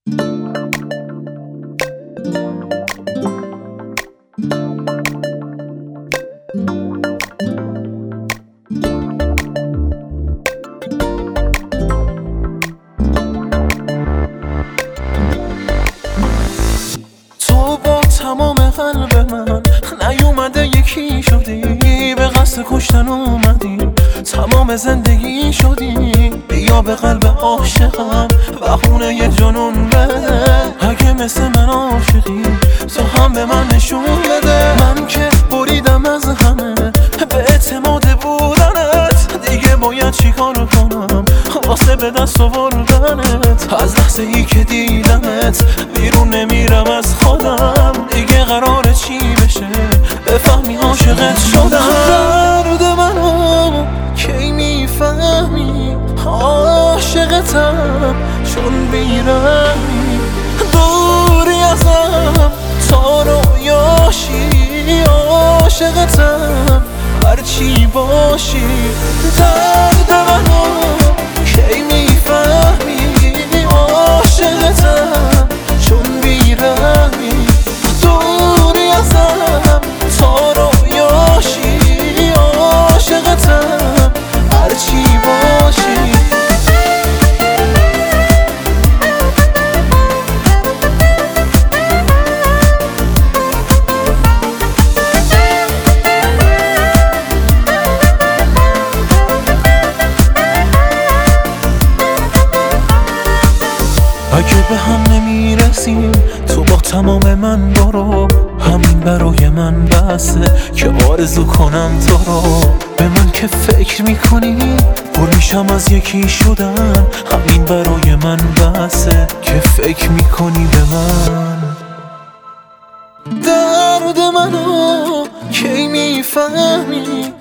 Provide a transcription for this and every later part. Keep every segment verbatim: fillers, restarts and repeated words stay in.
تو با تمام قلب من نیومده یکی شدی، به قصد کشتن اومدی، تمام زندگی شدی. بیا به قلب عاشقم بهونه یه جنون بده، اگه مثل من عاشقی تو هم به من نشون بده. من که بریدم از همه به اعتماد بودنت، دیگه باید چیکار کنم واسه به دست آوردنت؟ از لحظه ای که دیدمت بیرون نمیرم از خودم، دیگه قراره چی بشه بفهمی عاشقت شدم. درد منو کی میفهمی عاشقتم چون بیرمی، دوری ازم تا رویاشی عاشقتم هرچی باشی. درد منو کی میفهمی عاشقتم چون بیرمی، دوری ازم تا رویاشی عاشقتم هرچی باشی. اگه به هم نمیرسیم تو با تمام من برو، همین برای من بسه که آرزو کنم تو رو. به من که فکر میکنی پر میشم از یکی شدن، همین برای من بسه که فکر میکنی به من. درد منو کی میفهمی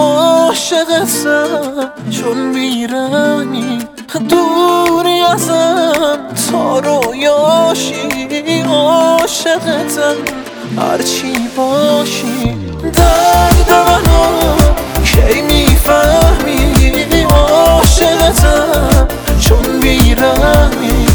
عاشقتم چون بیرمی، دوری ازم تا رویاشی عاشقتم هرچی باشی. درد منو کی میفهمی عاشقتم چون بیرمی،